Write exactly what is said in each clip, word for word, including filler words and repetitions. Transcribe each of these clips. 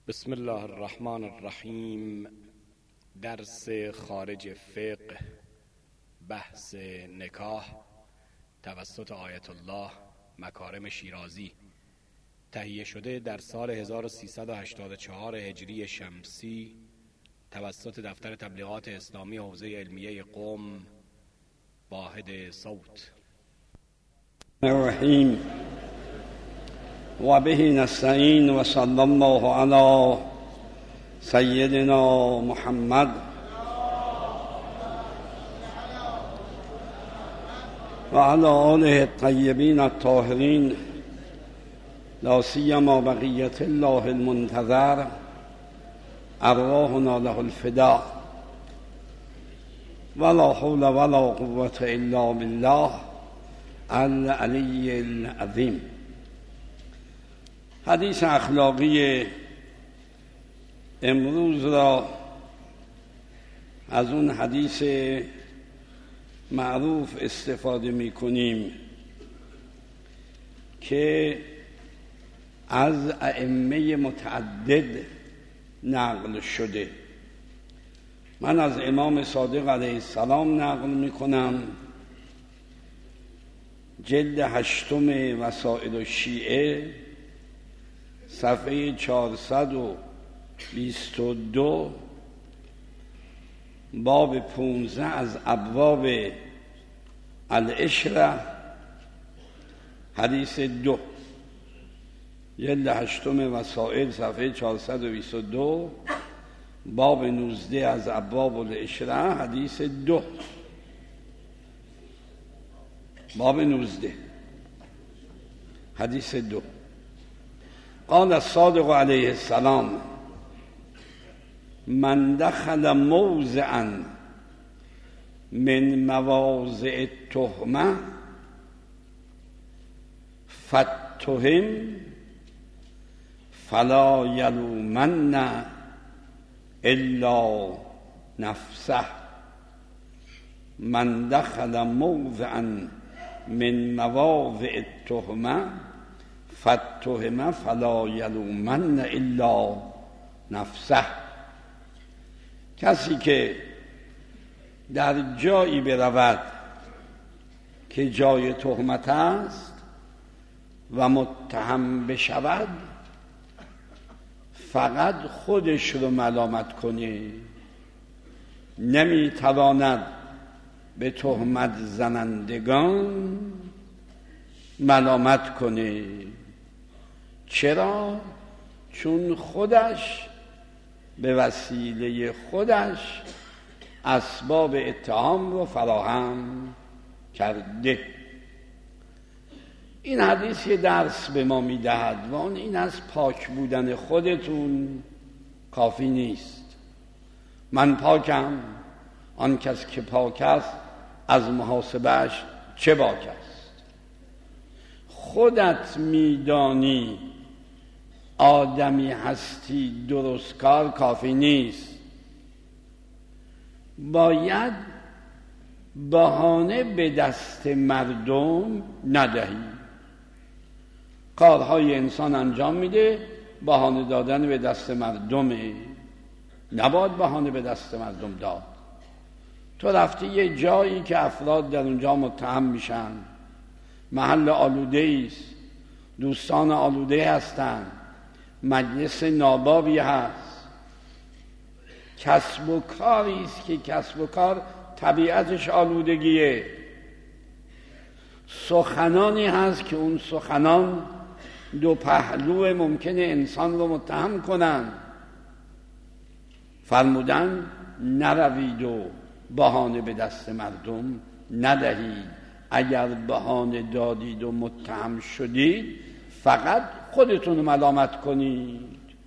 بسم الله الرحمن الرحیم. درس خارج فقه، بحث نکاح توسط آیت الله مکارم شیرازی، تهیه شده در سال هزار و سیصد و هشتاد و چهار هجری شمسی توسط دفتر تبلیغات اسلامی حوزه علمیه قم، واحد صوت. الرحیم و به نستعین و صلی الله علی سیدنا محمد و علی آله الطیبین الطاهرین، لا سیما بقیة الله المنتظر، ارواحنا له الفداء، ولا حول ولا قوة الا بالله العلی العظیم. حدیث اخلاقی امروز را از اون حدیث معروف استفاده می کنیم که از ائمه متعدد نقل شده. من از امام صادق علیه السلام نقل می کنم، جلد هشتم وسائل الشیعه، صفحه چهارصد و بیست و دو، باب پونزده از ابواب العشره، حدیث دو. جلد هشتم وسائل، صفحه چهارصد و بیست و دو، باب نوزده از ابواب العشره، حدیث دو. باب نوزده، حدیث دو. قال الصادق علیه السلام: من دخل موضعا من مواضع التهمه فاتهم فلا یلومن الا نفسه. من دخل موضعا من مواضع التهمه فاتهم فلا یلومن الا نفسه. کسی که در جایی برود که جای تهمت است و متهم بشود، فقط خودش رو ملامت کنه، نمیتواند به تهمت زنندگان ملامت کنه. چرا؟ چون خودش به وسیله خودش اسباب اتهام رو فراهم کرده. این حدیث یه درس به ما میدهد و اون این از پاک بودن خودتون کافی نیست. من پاکم، آن کس که پاک است از محاسبهش چه باک است. خودت میدانی آدمی هستی درست کار کافی نیست، باید بهانه به دست مردم ندهی. کارهای انسان انجام میده، بهانه دادن به دست مردمه، نباید بهانه به دست مردم داد. تو رفتی یه جایی که افراد در اونجا متهم میشن، محل آلوده است، دوستان آلوده هستن، مجلس نابابی هست، کسب و کاری است که کسب و کار طبیعتش آلودگیه، سخنانی هست که اون سخنان دو پهلو ممکنه انسان رو متهم کنن. فرمودن نروید و بهانه به دست مردم ندهید. اگر بهانه دادید و متهم شدید، فقط خودتون ملامت کنید.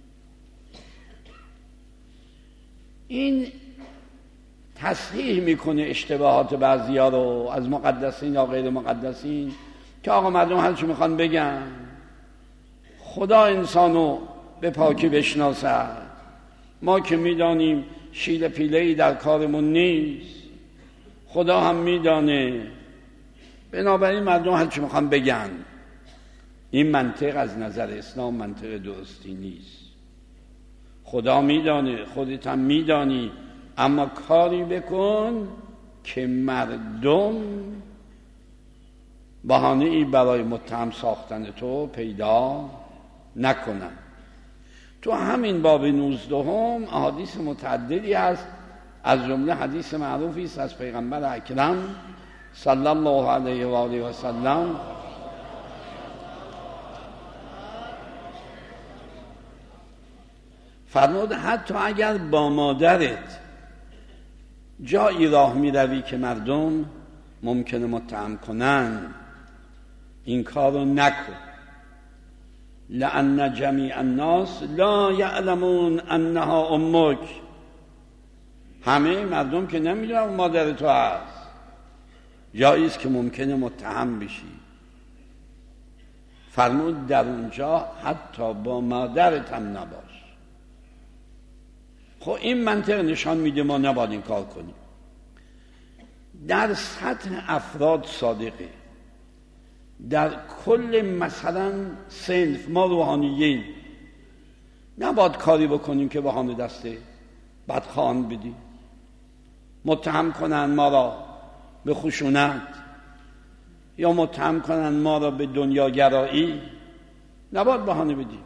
این تصحیح میکنه اشتباهات بعضیا رو از مقدسین یا غیر مقدسین که آقا مردم هر چی میخوان بگن. خدا انسانو به پاکی بشناسد. ما که میدانیم شیل پیله‌ای در کارمون نیست، خدا هم میدانه. بنابراین مردم هر چی میخوان بگن. این منطق از نظر اسلام منطق درستی نیست. خدا میدانه، خودت هم میدانی، اما کاری بکن که مردم بهانه ای برای متهم ساختن تو پیدا نکنن. تو همین باب نوزدهم احادیث متعددی هست، از جمله حدیث معروفی است از پیغمبر اکرم صلی الله علیه و آله و سلم فرمود حتی اگر با مادرت جایی راه می روی که مردم ممکنه متهم کنن، این کارو نکن. لأن جمیع الناس لا یعلمون انها امک. همه مردم که نمیدونن مادر تو هست، جایی است که ممکنه متهم بشی. فرمود در اونجا حتی با مادرت هم نباش. خب این منطق نشان میده ما نباید این کار کنیم. در سطح افراد صادقه، در کل مثلا صنف ما روحانیین نباید کاری بکنیم که بهانه دسته بدخوان بدیم، متهم کنن ما را به خشونت یا متهم کنن ما را به دنیاگرایی، نباید بهانه بدیم.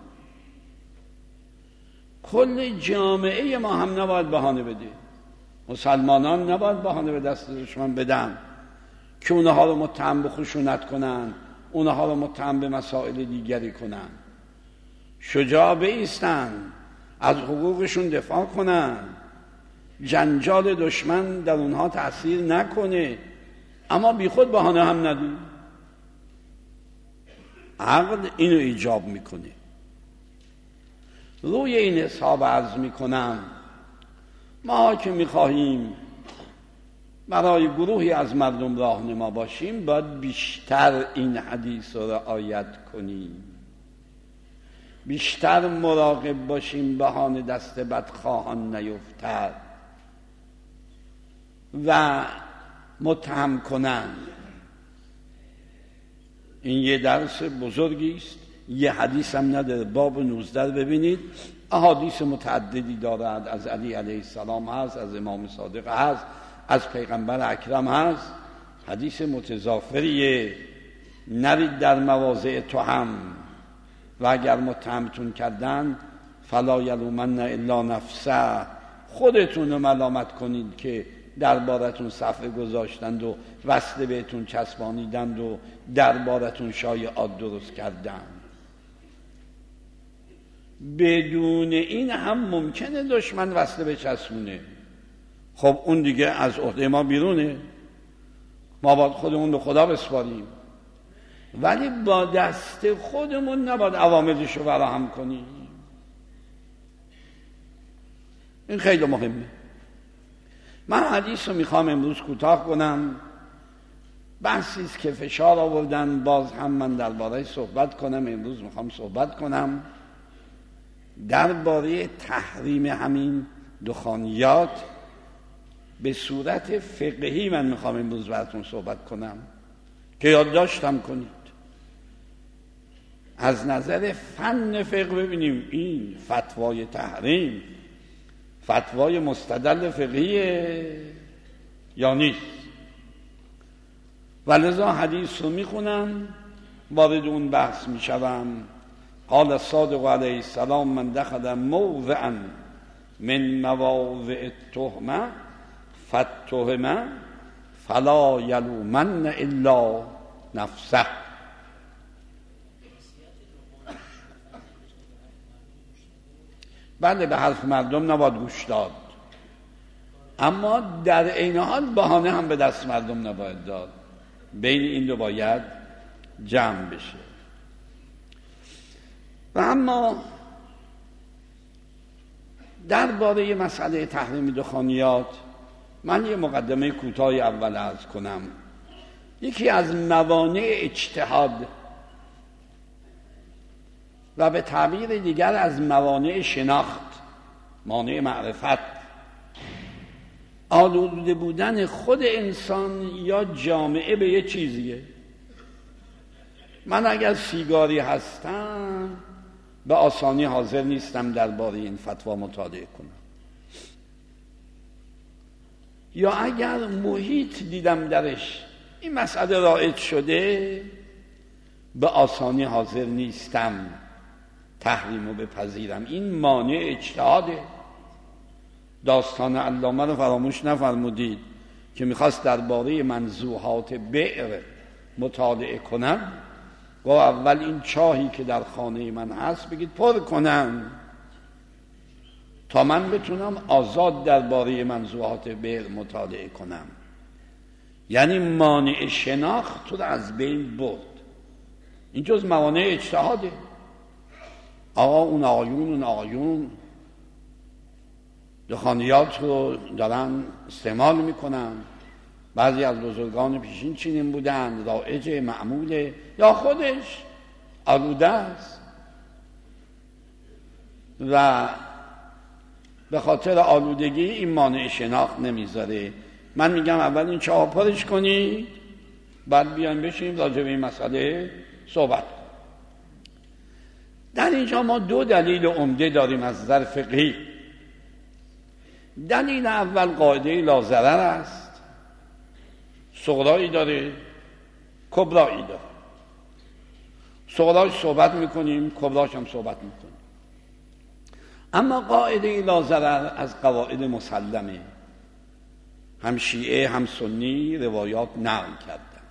کل جامعه ما هم نباید بهانه بده. مسلمانان نباید بهانه به دست دشمن بدن که اونها رو متهم به خشونت کنن، اونها رو متهم به مسائل دیگری کنن. شجاع بایستن، از حقوقشون دفاع کنن، جنجال دشمن در اونها تأثیر نکنه، اما بی خود بهانه هم ندید. عقل اینو ایجاب میکنه. روی این حساب عرض میکنم ما که میخواهیم برای گروهی از مردم راهنما باشیم، باید بیشتر این حدیث رو رعایت کنیم، بیشتر مراقب باشیم بهانه دست بدخواهان نیفتد و متهم کنن. این یه درس بزرگی است. یه حدیث هم نداره. باب نوزده ببینید احادیث متعددی دارد. از علی علیه السلام هست، از امام صادق هست، از پیغمبر اکرم هست. حدیث متضافریه. نرید در مواضع تهم و اگر متهمتون کردن فلا یلومن الا نفسه، خودتون رو ملامت کنید که دربارتون صفحه گذاشتند و وصله بهتون چسبانیدند و دربارتون شایعات درست کردند. بدون این هم ممکنه دشمن وصله بچسبونه. خب اون دیگه از عهده ما بیرونه، ما باید خودمون به خدا بسپاریم، ولی با دست خودمون نباید عواملش رو فراهم کنیم. این خیلی مهمه. من حدیث رو میخوام امروز کوتاه کنم. بحثی است که فشار آوردن، باز هم من درباره صحبت کنم. امروز میخوام صحبت کنم درباره تحریم همین دخانیات به صورت فقهی. من میخوام امروز براتون صحبت کنم که یادداشتم کنید. از نظر فن فقه ببینیم این فتوای تحریم فتوای مستدل فقهیه یا نیست. ولذا حدیث رو میخونم، وارد اون بحث میشوم. قال الصادق علیه السلام من دخل موضعا من مواضع التهمه فاتهم فلا یلومن الا نفسه. بله، به حرف مردم نباید گوش داد، اما در عین حال بهانه هم به دست مردم نباید داد. بین این دو باید جمع بشه. و اما درباره مسئله تحریم دخانیات من یه مقدمه کوتاهی اول عرض کنم. یکی از موانع اجتهاد و به تعبیر دیگر از موانع شناخت، مانع معرفت، آلوده بودن خود انسان یا جامعه به یه چیزیه. من اگر سیگاری هستم به آسانی حاضر نیستم درباره این فتوا مطالعه کنم. یا اگر محیط دیدم درش این مسئله رایج شده، به آسانی حاضر نیستم تحریمو بپذیرم. این مانع اجتهاده. داستان علامه رو فراموش نفرمودید که میخواست درباره منزوحات بئر مطالعه کنم، و اول این چاهی که در خانه من هست بگید پر کنم تا من بتونم آزاد درباره منزوحات بئر مطالعه کنم. یعنی مانع شناخت تو رو از بین برد. این جز موانع اجتهاده. آقا اون آقایون اون آقایون دخانیات رو دارن استعمال میکنن، بعضی از بزرگان پیشین چنین بودن، رایجه، معموله، یا خودش آلوده است و به خاطر آلودگی این مانع شناخت نمیذاره. من میگم اول این چاه پرش کنید، بعد بیایم بشیم راجع به این مسئله صحبت کنیم. در اینجا ما دو دلیل عمده داریم از نظر فقهی. دلیل اول قاعده لا ضرر است، صغرایی داره، کبرایی داره. صغراش صحبت میکنیم، کبراش هم صحبت میکنیم. اما قاعده لا ضرر از قواعد مسلمه، هم شیعه هم سنی روایات نقل کردن.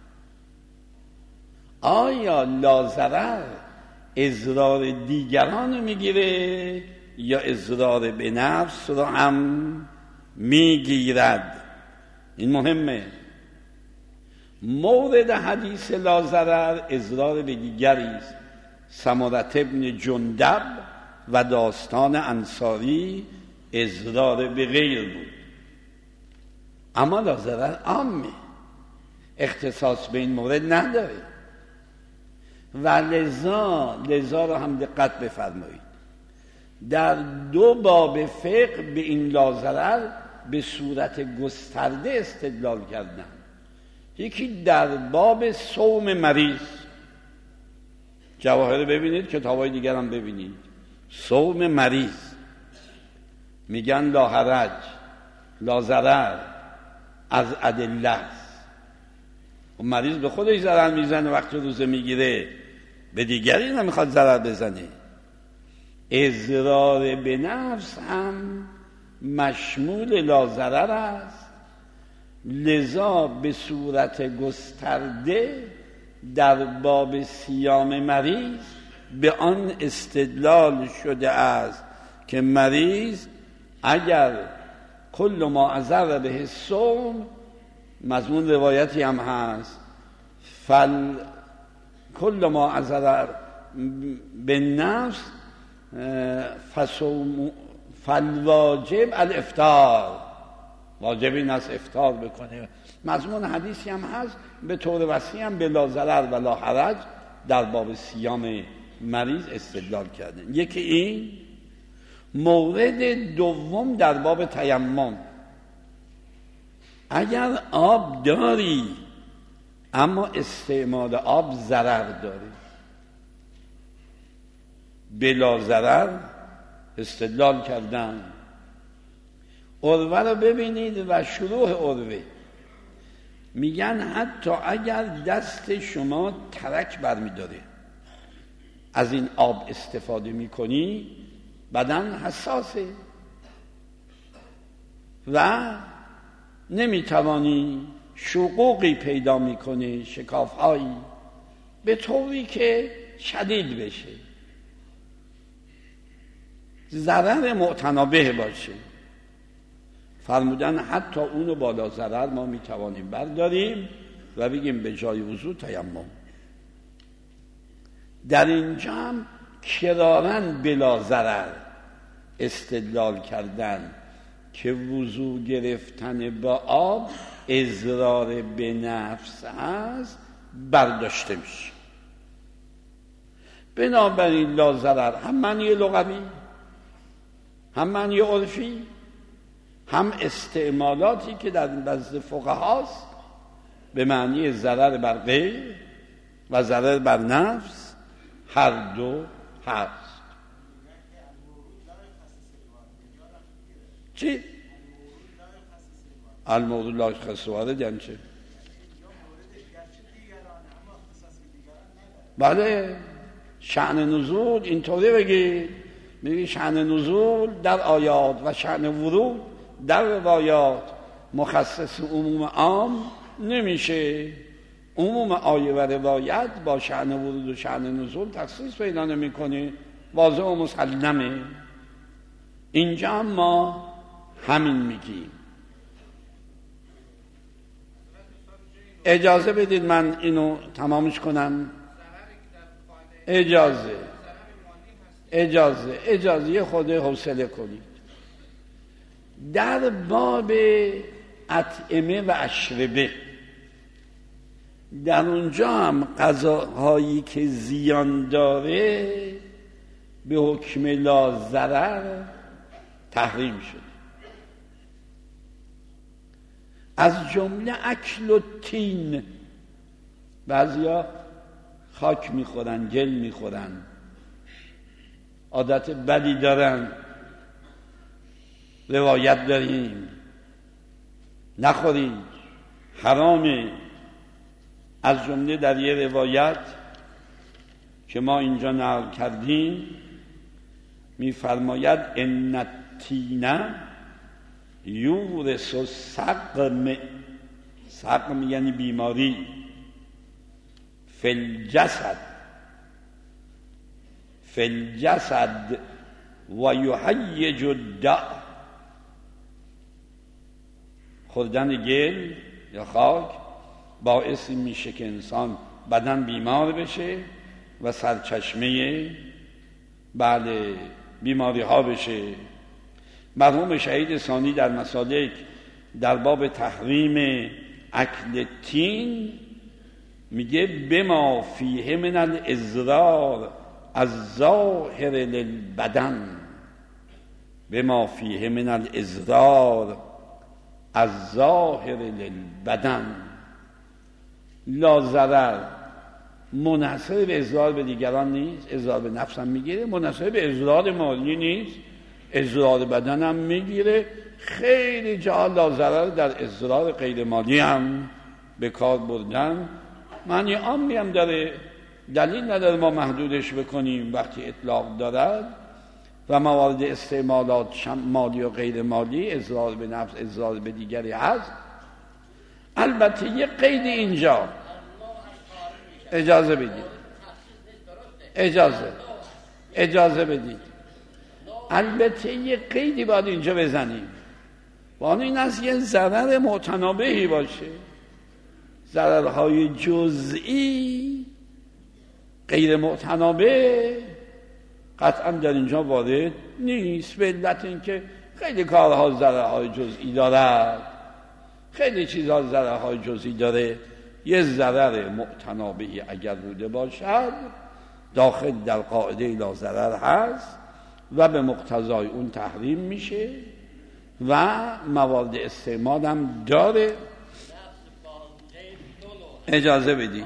آیا لا ضرر اضرار دیگران میگیره یا اضرار به نفس رو هم میگیرد؟ این مهمه. مورد حدیث لا ضرر اضرار به دیگری است. سمرة ابن جندب و داستان انصاری اضرار به غیر بود. اما لا ضرر عامه، اختصاص به این مورد نداره و لذا لذا رو هم دقت بفرمایید. در دو باب فقه به این لا ضرر به صورت گسترده استدلال کردن. یکی در باب صوم مریض، جواهر ببینید، کتابای دیگر هم ببینید. صوم مریض میگن لا حرج، لا ضرر از ادله است. و مریض به خودش ضرر میزنه وقتی روزه میگیره، به دیگری نمیخواد ضرر بزنه. اضرار به نفس هم مشمول لا ضرر است، لذا به صورت گسترده در باب صیام مریض به آن استدلال شده است که مریض اگر کل ما اضر به الصوم، مضمون روایتی هم هست، فل کل ما اضر به نفس فصوم فالواجب الافطار، واجب این است افطار بکنه. مضمون حدیثی هم هست به طور وسیع هم به لا ضرر و لا حرج در باب صیام مریض استدلال کردن. یکی این. مورد دوم در باب تیمم، اگر آب داری اما استعمال آب ضرر داره، بلا ضرر استدلال کردن. عروه رو ببینید و شروع عروه میگن حتی اگر دست شما ترک برمیداره از این آب استفاده میکنی، بدن حساسه و نمیتوانی، شقوقی پیدا میکنه، شکافهایی، به طوری که شدید بشه، ضرر معتنابه باشه. فرمودن حتی اونو بالا ضرر ما میتوانیم برداریم و بگیم به جای وضو تیمم. در اینجا هم کرارن بلا ضرر استدلال کردن که وضو گرفتن با آب اضرار به نفس هست، برداشته میشه. بنابراین لا ضرر هم معنی لغوی، هم معنی عرفی، هم استعمالاتی که در نزد فقهاست به معنی ضرر بر غیر و ضرر بر نفس، هر دو هست. چی؟ المورد لا یخص وارد یعنی چه؟ بله شأن نزول اینطوری بگی، میگی شأن نزول در آیات و شأن ورود در روایات مخصص عموم عام نمیشه. عموم آیه و روایت با شأن ورود و شأن نزول تخصیص پیدا نمیکنه، واضح و مسلمه. اینجا ما همین میگیم. اجازه بدید من اینو تمامش کنم. اجازه اجازه اجازه یه خود حوصله کنید. در باب اطعمه و اشربه در اونجا هم غذاهایی که زیان داره به حکم لا ضرر تحریم شده. از جمله اکل و تین، بعضیا خاک میخورن، گل میخورن، عادت بدی دارن. روایت داریم نخورید، حرامه. از جمله در یه روایت که ما اینجا نقل کردیم میفرماید ان التین یورث السقم، سقم یعنی بیماری، فی الجسد فی الجسد و یحیج الداء. خوردن گل یا خاک باعث میشه که انسان بدن بیمار بشه و سرچشمه بله بیماری ها بشه. مرحوم شهید ثانی در مسالک در باب تحریم اکل تین میگه بما فیه من الاضرار از ظاهر للبدن، بما فیه من الاضرار از ظاهر للبدن. لا ضرر منحصر به اضرار به دیگران نیست، اضرار به نفس هم میگیره، منحصر به اضرار مالی نیست، اضرار بدن هم میگیره. خیلی جا لا ضرر در اضرار غیر مالی هم به کار بردن. معنی عامی هم داره، دلیل نداره ما محدودش بکنیم وقتی اطلاق دارد. و موارد استعمالات مالی و غیر مالی، اضرار به نفس، اضرار به دیگری هست. البته یه قید اینجا اجازه بدید اجازه اجازه بدید البته یه قیدی باید اینجا بزنیم. با این است یه ضرر متنابهی باشه. ضررهای جزئی غیر متنابه قطعا در اینجا وارد نیست، به علت اینکه خیلی کارها ضررهای جزئی دارد، خیلی چیزها ضررهای جزئی داره. یه ضرر متنابهی اگر بوده باشد داخل در قاعده لا ضرر هست و به مقتضای اون تحریم میشه و موارد استعمال هم داره. اجازه بدید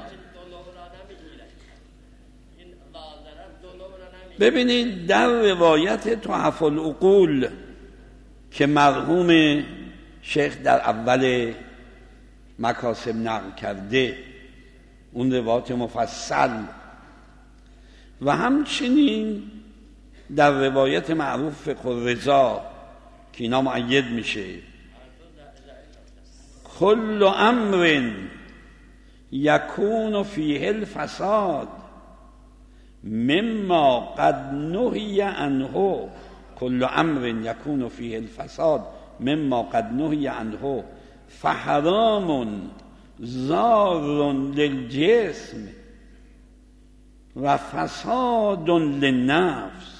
ببینید در روایت تحف العقول که مرحوم شیخ در اول مکاسب نقل کرده، اون روایت مفصل، و همچنین در روایت معروف فقه الرضا که اینا مؤید میشه، کل امر یکون فیه الفساد مما قد نهی عنه، کل امر یکون فیه الفساد مما قد نهی عنه فحرام ضار للجسم و فساد للنفس.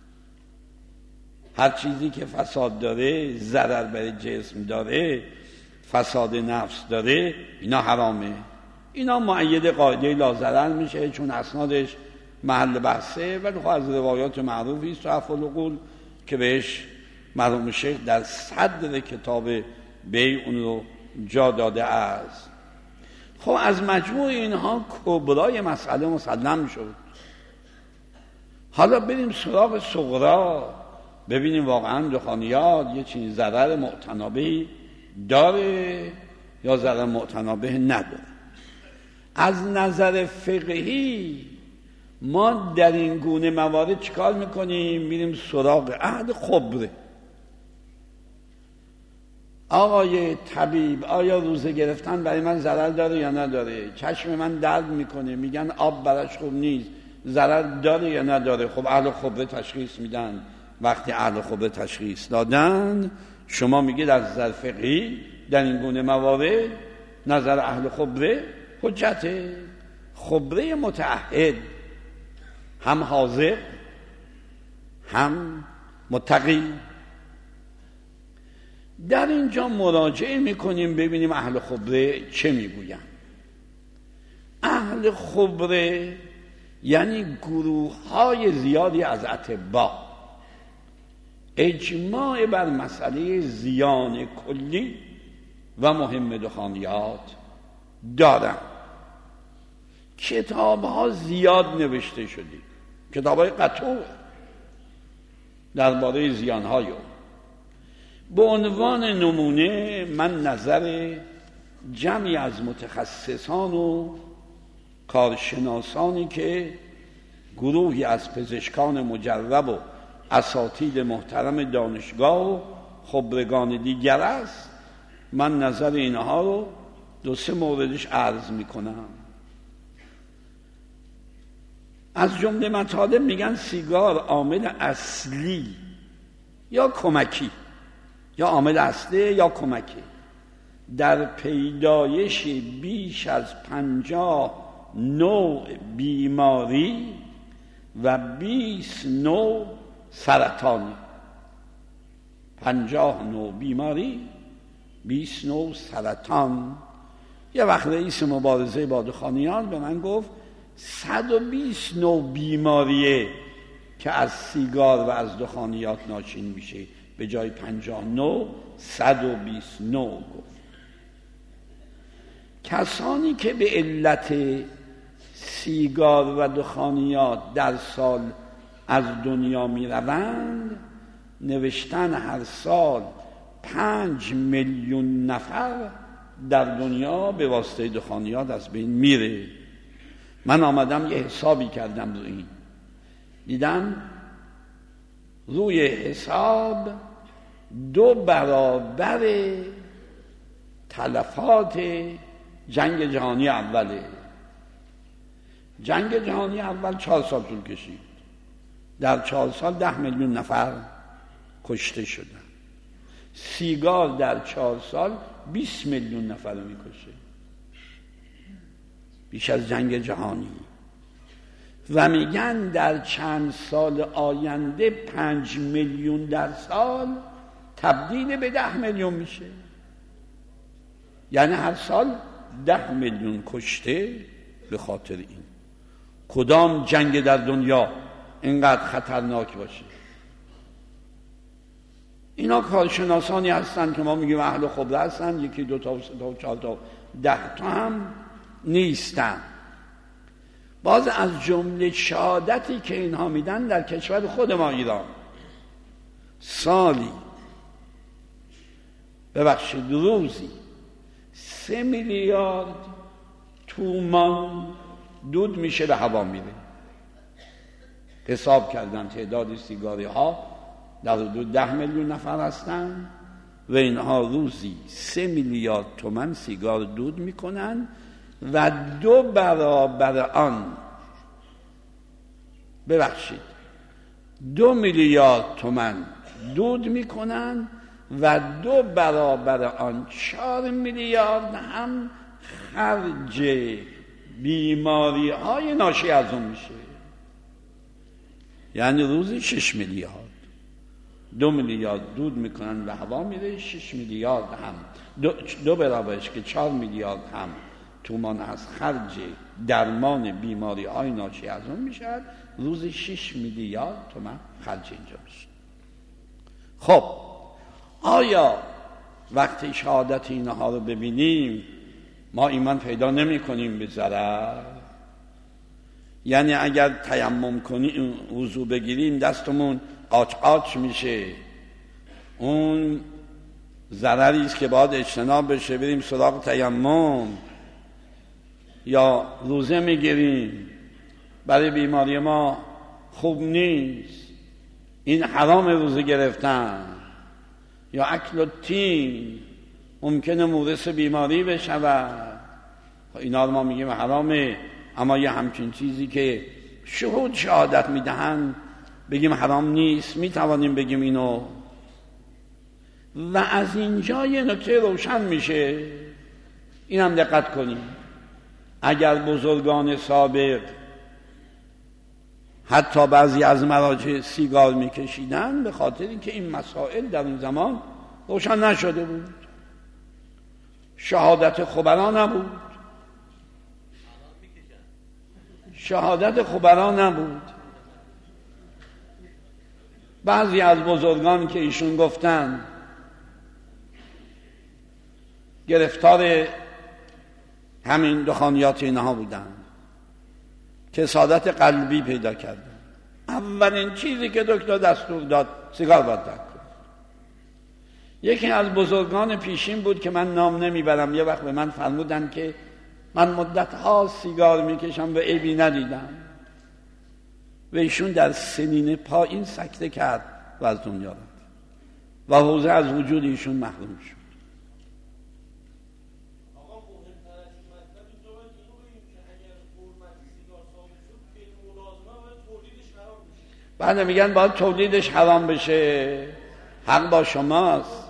هر چیزی که فساد داره، ضرر برای جسم داره، فساد نفس داره، اینا حرامه. اینا مؤید قاعده لا ضرر میشه چون اسنادش محل بحثه، ولی خب از روایات معروفی است تحف العقول که بهش مرحوم شیخ در صدر کتاب بیع اون رو جا داده است. خب از مجموع اینها کبرای مسئله مسلم شد. حالا بریم سراغ صغرا. ببینیم واقعا دخانیات یه چیز ضرر معتنابهی داره یا ضرر معتنابه نداره. از نظر فقهی ما در این گونه موارد چیکار میکنیم؟ میریم سراغ اهل خبره. آقای طبیب، آیا روزه گرفتن برای من ضرر داره یا نداره؟ چشم من درد میکنه، میگن آب براش خوب نیست، ضرر داره یا نداره؟ خب اهل خبره تشخیص میدن. وقتی اهل خبره تشخیص دادن، شما میگید از نظر فقهی در این گونه موارد نظر اهل خبره حجته. خبره متعهد، هم حاذق هم متقی. در اینجا مراجعه میکنیم ببینیم اهل خبره چه میگوین. اهل خبره یعنی گروه های زیادی از اطباء اجماع بر مسئله زیان کلی و مهم دخانیات دارن. کتاب ها زیاد نوشته شده، کتاب های قطوع درباره زیان های اون. به عنوان نمونه من نظر جمعی از متخصصان و کارشناسانی که گروهی از پزشکان مجرب و اساتید محترم دانشگاه و خبرگان دیگر است، من نظر اینها رو دو سه موردش عرض میکنم. از جمله مطالب میگن سیگار عامل اصلی یا کمکی، یا عامل اصلی یا کمکی در پیدایش بیش از پنجاه نوع بیماری و بیست نوع سرطانی. پنجاه نوع بیماری، بیست نوع سرطان. یه وقت رئیس مبارزه با دخانیات به من گفت صد و بیست نوع بیماریه که از سیگار و از دخانیات ناشی میشه، به جای پنجاه نوع صد و بیست نوع گفت. کسانی که به علت سیگار و دخانیات در سال از دنیا می روند، نوشتن هر سال پنج میلیون نفر در دنیا به واسطه دخانیات از بین میره. من آمدم یه حسابی کردم روی این، دیدم روی حساب دو برابر تلفات جنگ جهانی اوله. جنگ جهانی اول چهار سال طول کشید، در چهار سال ده میلیون نفر کشته شدن. سیگار در چهار سال بیست میلیون نفر رو میکشه، بیش از جنگ جهانی. و میگن در چند سال آینده پنج میلیون در سال تبدیل به ده میلیون میشه. یعنی هر سال ده میلیون کشته به خاطر این. کدام جنگ در دنیا اینقدر خطرناک باشه؟ اینا کارشناسانی هستن که ما میگیم اهل خبره هستن، یکی دو تا سه تا چهار تا ده تا هم نیستن. باز از جمله شهادتی که اینها میدن در کشور خود ما ایران سالی ببخشید روزی سه میلیارد تومان دود میشه به هوا میره. حساب کردن تعداد سیگاری ها در حدود ده میلیون نفر هستن و اینها روزی سه میلیارد تومان سیگار دود میکنن و دو برابر آن ببخشید دو میلیارد تومان دود میکنن و دو برابر آن چهار میلیارد هم خرج بیماری های ناشی از اون میشه. یعنی روزی شش میلیارد. دو میلیارد دود میکنن و هوا میره، شش میلیارد هم دو, دو برابرش که چهار میلیارد هم تومان از خرج درمان بیماری های ناشی از اون میشه. روزی شش میلیارد تومان خرج اینجا میشه. خب آیا وقتی شهادت اینها رو ببینیم ما ایمان پیدا نمی کنیم به ضرر؟ یعنی اگر تیمم کنیم وضو بگیریم دستمون قاچ قاچ میشه، اون ضرری است که باید اجتناب بشه، بریم سراغ تیمم یا روزه میگیریم برای بیماری ما خوب نیست، این حرام روزه گرفتن، یا اکل التین ممکنه مورث بیماری بشود، اینا رو ما میگیم حرامه. اما یه همچین چیزی که شهود شهادت میدهن بگیم حرام نیست، میتوانیم بگیم اینو. و از اینجا یه نکته روشن میشه، اینم دقت کنیم، اگر بزرگان سابق حتی بعضی از مراجع سیگار میکشیدن به خاطر اینکه این مسائل در اون زمان روشن نشده بود، شهادت خبرا نبود، شهادت خبرا نبود. بعضی از بزرگان که ایشون گفتن گرفتار همین دخانیات اینها بودن، کسادت قلبی پیدا کردن، اولین چیزی که دکتر دستور داد سیگار باید ترک کن. یکی از بزرگان پیشین بود که من نام نمیبرم، یه وقت به من فرمودن که من مدت‌ها سیگار میکشم و عیبی ندیدم و ایشون در سنین پایین سکته کرد و از دنیا رفت و حوزه از وجود ایشون محروم شد. بعد میگن باید تولیدش حرام بشه. حق با شماست،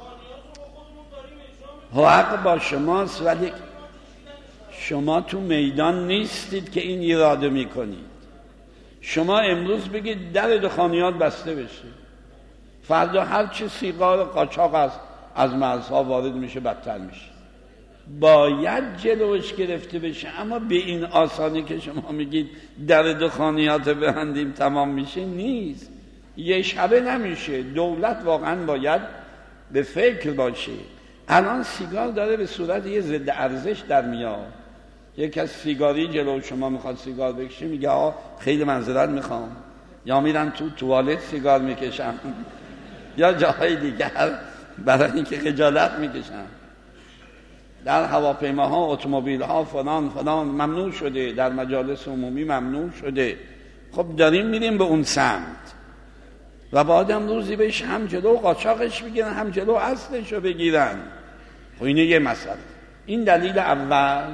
حق با شماست، ولی شما تو میدان نیستید که این اراده میکنید. شما امروز بگید در دخانیات بسته بشه، فردا هر چی سیگار قاچاق است از مرزها وارد میشه بدتر میشه. باید جلوش گرفته بشه، اما به این آسانی که شما میگید در دخانیات ببندیم تمام میشه نیست، یه شبه نمیشه. دولت واقعا باید به فکر باشه. الان سیگار داره به صورت یه ضد ارزش در میاد. یک از سیگاری جلو شما میخواد سیگار بکشه، میگه آقا خیلی معذرت میخوام، یا میرن تو توالت سیگار میکشن یا جاهای دیگر برای اینکه خجالت میکشن. در هواپیماها، اتومبیل‌ها فلان فلان ممنوع شده، در مجالس عمومی ممنوع شده. خب داریم میریم به اون سمت و بعدم روزی بهش هم جلو قاچاقش بگیرن هم جلو اصلش رو بگیرن. خب اینه یه مسئله. این دلیل اول.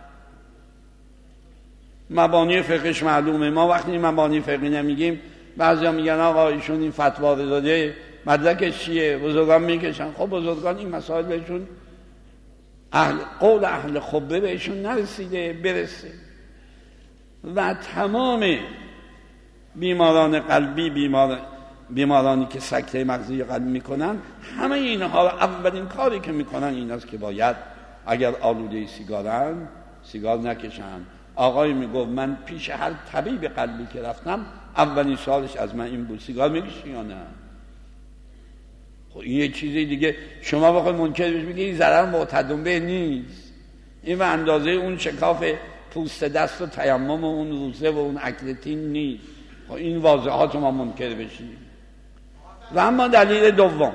مبانی فقهش معلومه. ما وقتی مبانی فقهی نمیگیم بعضیا میگن آقا ایشون این فتوا رو داده، مدرکش چیه؟ بزرگان میکشن. خب بزرگان این مسائل بهشون اهل قول اهل خبره بهشون نرسیده، برسه. و تمام بیماران قلبی، بیمار بیمارانی که سکته مغزی قلبی میکنن، همه اینها اولین کاری که میکنن این است که باید اگر آلوده سیگارن سیگار نکشن. آقای میگفت من پیش هر طبیب قلبی که رفتم اولین سالش از من این بود سیگار میکشی یا نه؟ خب این یه چیزی دیگه شما بخواید منکر بشید بگید این ضرر معتدم به نیست، این به اندازه اون شکاف پوست دست و تیمم و اون روزه و اون اکلتین نیست. خب این واضحات ما منکر بشید. و اما دلیل دوم،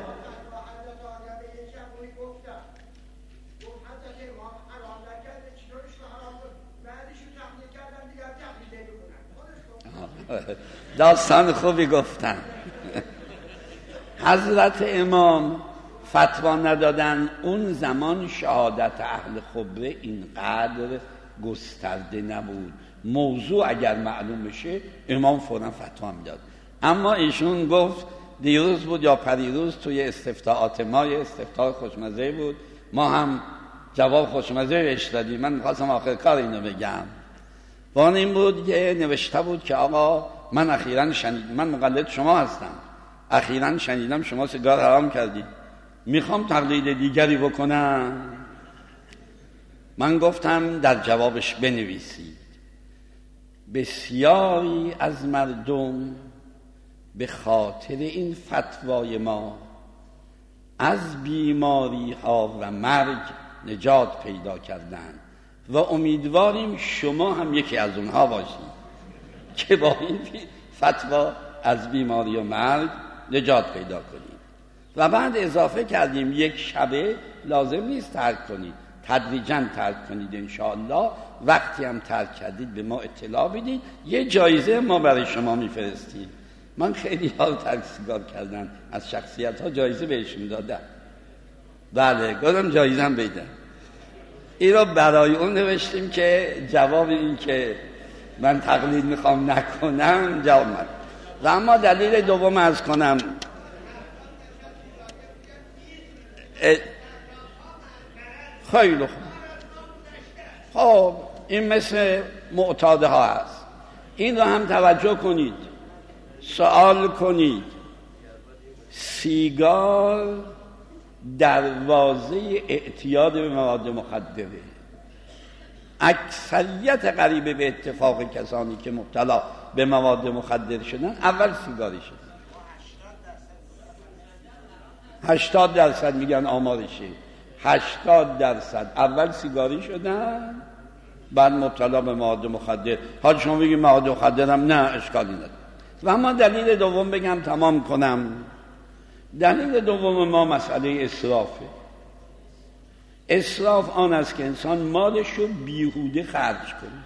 داستان خوبی گفتن. حضرت امام فتوا ندادن، اون زمان شهادت اهل خبره اینقدر گسترده نبود. موضوع اگر معلوم بشه امام فوراً فتوا میداد. اما ایشون گفت دیروز بود یا پریروز توی استفتاءات ما یه استفتاء خوشمزه بود، ما هم جواب خوشمزه بهش دادیم. من می‌خواستم آخر کار اینو بگم. وان این بود که نوشته بود که آقا من اخیراً شنیدم، من مقلد شما هستم، اخیراً شنیدم شما سیگار حرام کردید، میخوام تقلید دیگری بکنم. من گفتم در جوابش بنویسید بسیاری از مردم به خاطر این فتوای ما از بیماری ها و مرگ نجات پیدا کردند و امیدواریم شما هم یکی از اونها باشید که با این فتوا از بیماری و مرگ نجات پیدا کنید. و بعد اضافه کردیم یک شبه لازم نیست ترک کنید، تدریجاً ترک کنید انشاءالله. وقتی هم ترک کردید به ما اطلاع بدید، یه جایزه ما برای شما میفرستیم. من خیلی ها ترک سیگار کردن، از شخصیت ها جایزه بهشون دادم. بله گفتم جایزه هم بدم. این رو برای اون نوشتیم که جواب این که من تقلید میخوام نکنم جواب من. و اما دلیل دوم عرض کنم، خیلی خوب، خب این مثل معتاده ها هست، این رو هم توجه کنید، سوال کنید. سیگار دروازه اعتیاد به مواد مخدره. اکثریت قریبه به اتفاق کسانی که مبتلا به مواد مخدر شدن اول سیگاری شدن. هشتاد درصد میگن آمارشه، هشتاد درصد اول سیگاری شدن بعد مبتلا به مواد مخدر. حالا شما بگید مواد مخدر هم نه، اشکالی نداره. و اما دلیل دوم بگم تمام کنم. دلیل دوم ما مسئله اسرافه. اسراف آن است که انسان مالش رو بیهوده خرج کنه.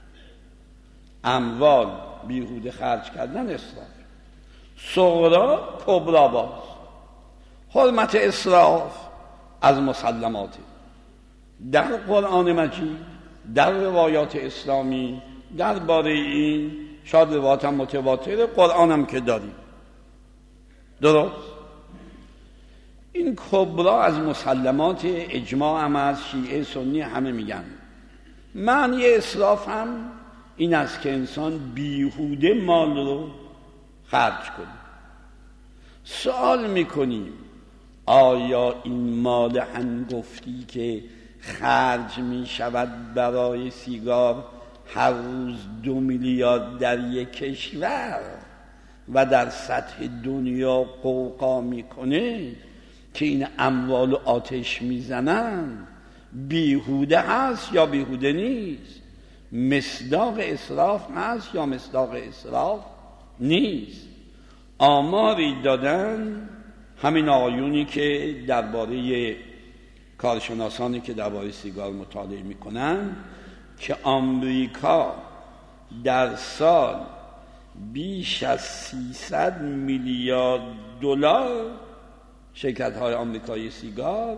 اموال بیهوده خرج کردن اسراف. صغرا کبرا باز. حرمت اسراف از مسلماته. در قرآن مجید، در روایات اسلامی درباره این شاید روایات هم متواتره، قرآن هم که داریم. درست؟ این کبرا از مسلمات اجماع هم از شیعه سنی همه میگن. معنی اسراف هم این است که انسان بیهوده مال رو خرج کنه. سوال میکنیم آیا این مال هنگفتی که خرج می شود برای سیگار هر روز دو میلیارد در یک کشور و در سطح دنیا قوقا میکنه که این اموال آتش میزنن، بیهوده هست یا بیهوده نیست؟ مصداق اسراف هست یا مصداق اسراف نیست؟ آماری دادن همین آقایونی که درباره کارشناسانی که درباره سیگار مطالعه میکنن که آمریکا در سال بیش از سیصد میلیارد دلار شرکت های آمریکایی سیگار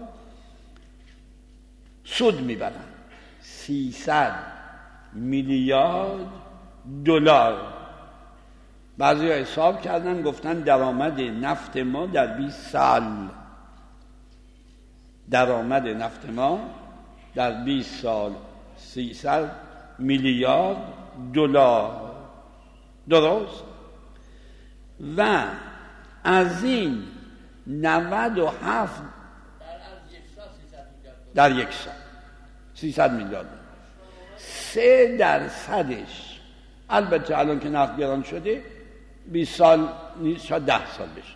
سود میبرن. سیصد میلیارد دلار. بعضی ها حساب کردن گفتن درآمد نفت ما در بیست سال، درآمد نفت ما در بیست سال سیصد میلیارد دلار. درست؟ و از این نود و هفت در یک سال سیصد میلیارد، سه درصدش، البته الان که نفت گران شده بیست سال نیست، شاید ده سال بشه،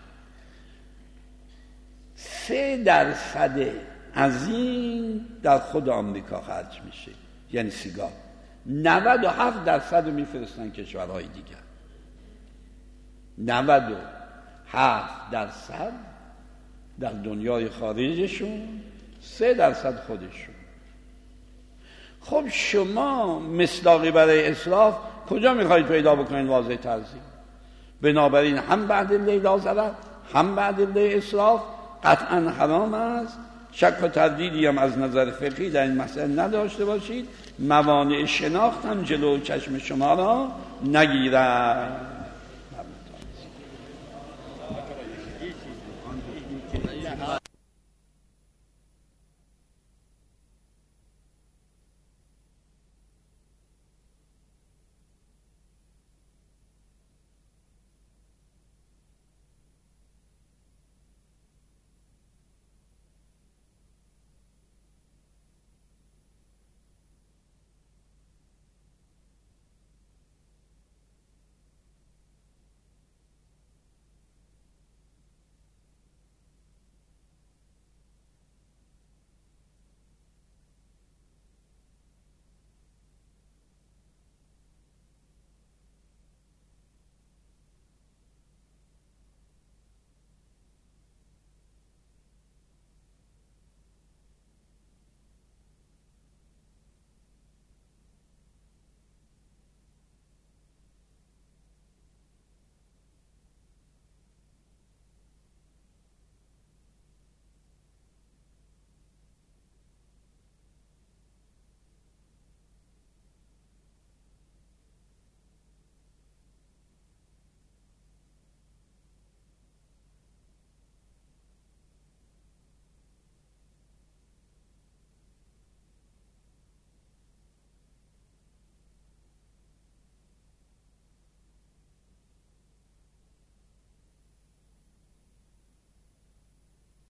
سه درصد از این در خود آمریکا خرج میشه، یعنی سیگار. نود و هفت درصد رو میفرستن کشورهای دیگر. نود و هفت درصد در دنیای خارجشون، سه درصد خودشون. خب شما مصداقی برای اسراف کجا میخواید پیدا بکنید؟ واضح ترزیم. بنابراین هم بعد لیلا ضرر هم بعد لی اسراف قطعا حرام است. شک و تردیدی هم از نظر فقهی در این مسئله نداشته باشید. موانع شناخت هم جلو چشم شما را نگیرد.